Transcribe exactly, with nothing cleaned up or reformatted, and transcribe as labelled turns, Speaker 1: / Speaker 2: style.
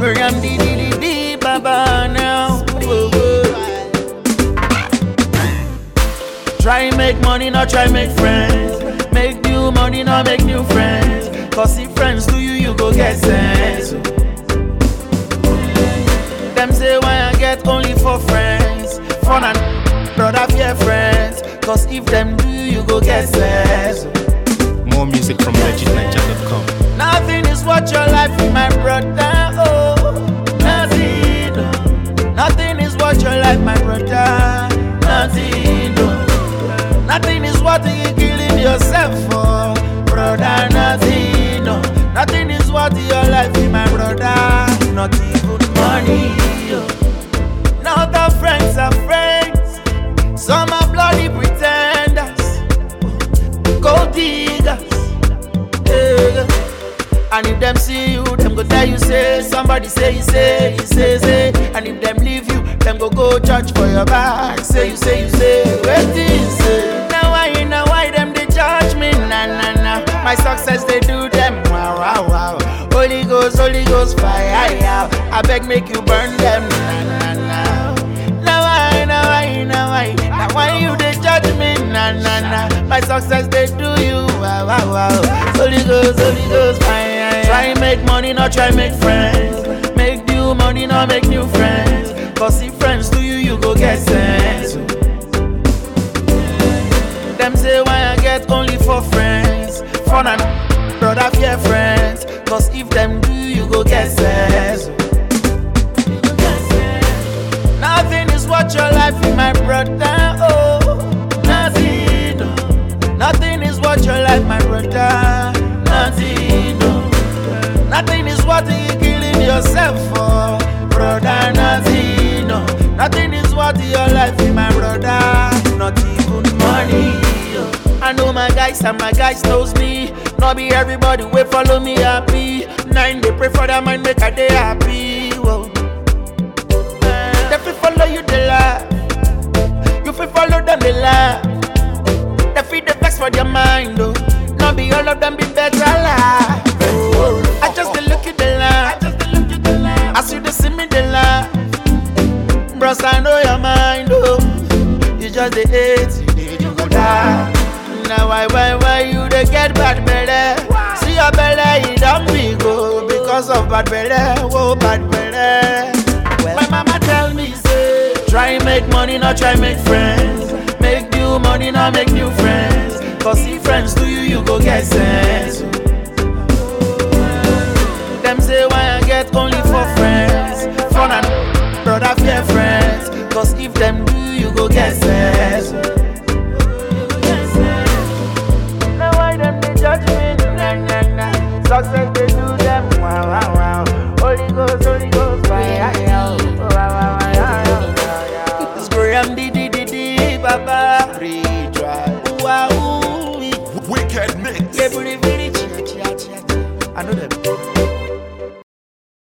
Speaker 1: Miriam di di di di baba now. Whoa, whoa. Try make money, not try make friends. Make new money, not make new friends. Cause if friends do you, you go get sense. Them say why I get only for friends. Fun and brother fear friends. Cause if them do you, you go get sense.
Speaker 2: More music from legit ninja dot com.
Speaker 1: Nothing is what your life with my brother. Oh, nothing. No. Nothing is what your life, my brother. Nothing. No. Nothing is what you killing yourself for, brother. Nothing. No. Nothing is what your life with my brother. Not even money. Oh. Now the friends are friends. Some are bloody pretenders. Gold diggers. Yeah. And if them see you, them go tell you say. Somebody say you say, you say say. And if them leave you, them go go church for your back. Say you say you say, wait till say. Now why, now why them they judge me? Nah nah nah. My success they do them. Wow wow wow. Holy Ghost, Holy Ghost fire. I beg make you burn them. Nah nah nah. Now why, now why, now why? Now why you they judge me? Nah nah nah. My success they do you. Wow wow wow. Holy Ghost, Holy Ghost fire. Try make money, not try make friends. Make new money, not make new friends. Cause if friends do you, you go get sense. Them say why I get only for friends. Fun and brother fear friends. Cause if them do you, go get sense. Nothing is what your life with my brother. Oh, nothing. No. Nothing is what your life, my brother. Nothing. No. Nothing is what you killing yourself for, brother. Nothing, no. Nothing is what your life in my brother. Not even money. Yo. I know my guys and my guys knows me. Not be everybody will follow me happy. Nine they pray for their mind make a day happy. Whoa. They feel follow you they laugh. You feel follow them they laugh. They feed the facts for their mind though. Not be all of them be better laugh. I just dey look at the line. As you dey see me the line. Bros, I know your mind, oh. You just dey hate, you need you go die. Now why, why, why you dey get bad belly? See your belly, it don't big, oh. Because of bad belly, oh, bad belly. Well, my mama tell me, say, try make money, not try make friends. Make new money, not make new friends. Cause if friends do you, you go get sense. Them say why I get only for friends. Fun and brother fear friends. Cause if them do you go get sense. Now why them they judge me? Nah nah nah. Success they do them. Wow wow wow. Holy Ghost, Holy Ghost fire. Wow wow wow. It's Graham di di di di baba. Retry. Wow.
Speaker 3: Wicked mix.
Speaker 1: Yeah, pretty pretty. I know them.